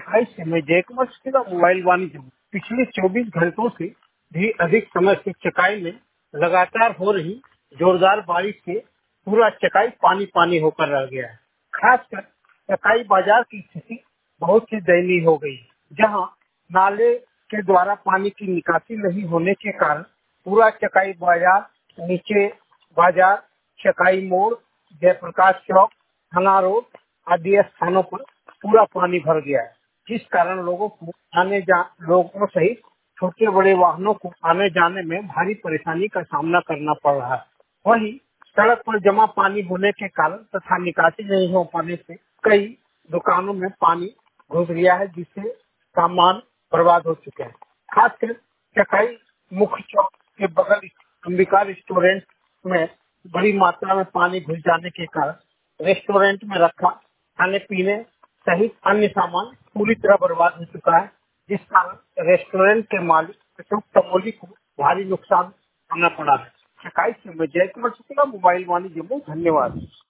चकाई से मैं जयकुमार शुक्ला, मोबाइल वाणिज्य। पिछले 24 घंटों से भी अधिक समय से चकाई में लगातार हो रही जोरदार बारिश से पूरा चकाई पानी पानी होकर रह गया है। खासकर चकाई बाजार की स्थिति बहुत ही दयनीय हो गई, जहां नाले के द्वारा पानी की निकासी नहीं होने के कारण पूरा चकाई बाजार, नीचे बाजार, चकाई मोड़, जयप्रकाश चौक, थाना रोड आदि स्थानों पर पूरा पानी भर गया है, जिस कारण लोगों सहित छोटे बड़े वाहनों को आने जाने में भारी परेशानी का सामना करना पड़ रहा है। वहीं सड़क पर जमा पानी होने के कारण तथा निकासी नहीं हो पाने से कई दुकानों में पानी घुस गया है, जिससे सामान बर्बाद हो चुके हैं। खासकर चकाई मुख्य चौक के बगल अंबिका रेस्टोरेंट में बड़ी मात्रा में पानी घुस जाने के कारण रेस्टोरेंट में रखा खाने पीने सहित अन्य सामान पूरी तरह बर्बाद हो चुका है, जिस कारण रेस्टोरेंट के मालिक अशोक तमोली को भारी नुकसान करना पड़ा है। चकाई से मैं जयकुमार शुक्ला, मोबाइल वाणी जम्मू। धन्यवाद।